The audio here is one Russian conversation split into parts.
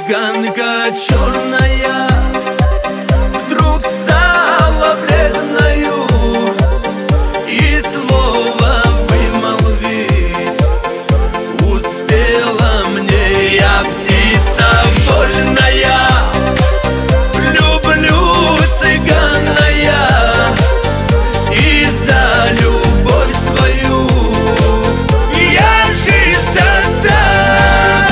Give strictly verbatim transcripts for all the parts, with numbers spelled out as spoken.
цыганка черная вдруг стала бледною, и слова вымолвить успела мне. Я птица вольная, люблю цыганная, и за любовь свою я жизнь отдам.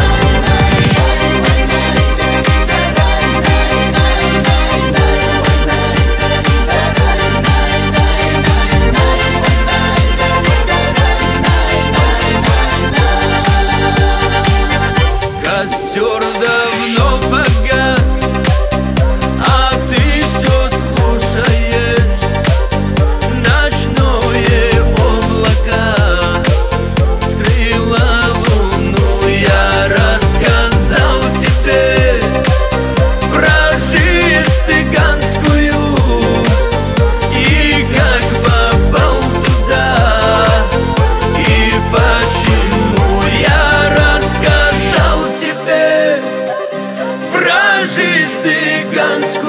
Костер давно погас, а ты все слушаешь ночное облако скрыло луну. Я рассказал тебе про жизнь цыганскую и как попал туда, и почему. Я рассказал тебе про жизнь цыганскую